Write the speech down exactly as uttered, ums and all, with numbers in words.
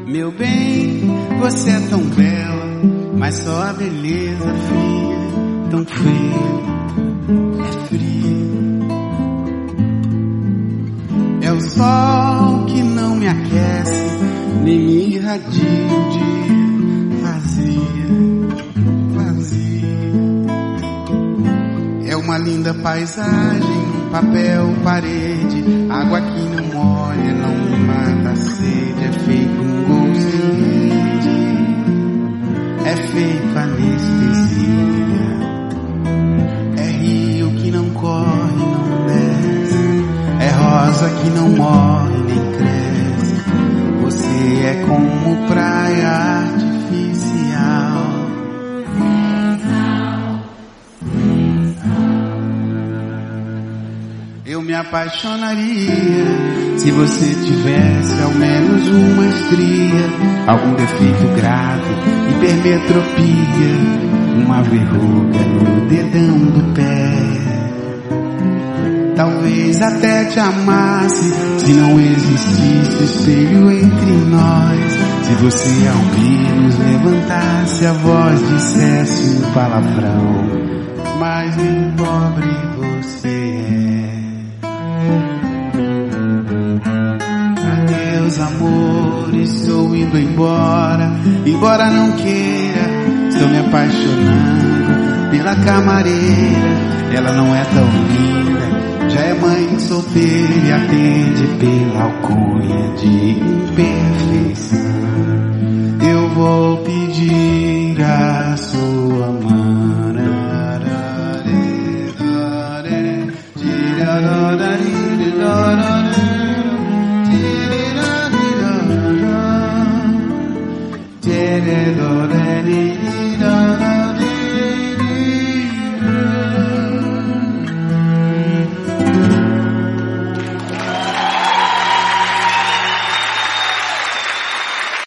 Meu bem, você é tão bela, mas só a beleza fria, tão fria, é fria. É o sol que não me aquece, nem me irradia o dia, vazia, vazia. É uma linda paisagem, papel, parede, água que não molha, não me mata a sede. É feito um gol sem rede, é feito anestesia. É rio que não corre, não desce, é rosa que não morre nem cresce. Você é como praia artificial. Eu me apaixonaria se você tivesse ao menos uma estria, algum defeito grave, hipermetropia, uma verruga no dedão do pé. Talvez até te amasse se não existisse espelho entre nós. Se você ao menos levantasse a voz, dissesse um palavrão, mas nem pobre você é. Adeus amor, estou indo embora, embora não queira. Estou me apaixonando pela camareira, ela não é tão linda, já é mãe solteira e atende pela alcunha de imperfeição. Eu vou pedir a sua mão. Da da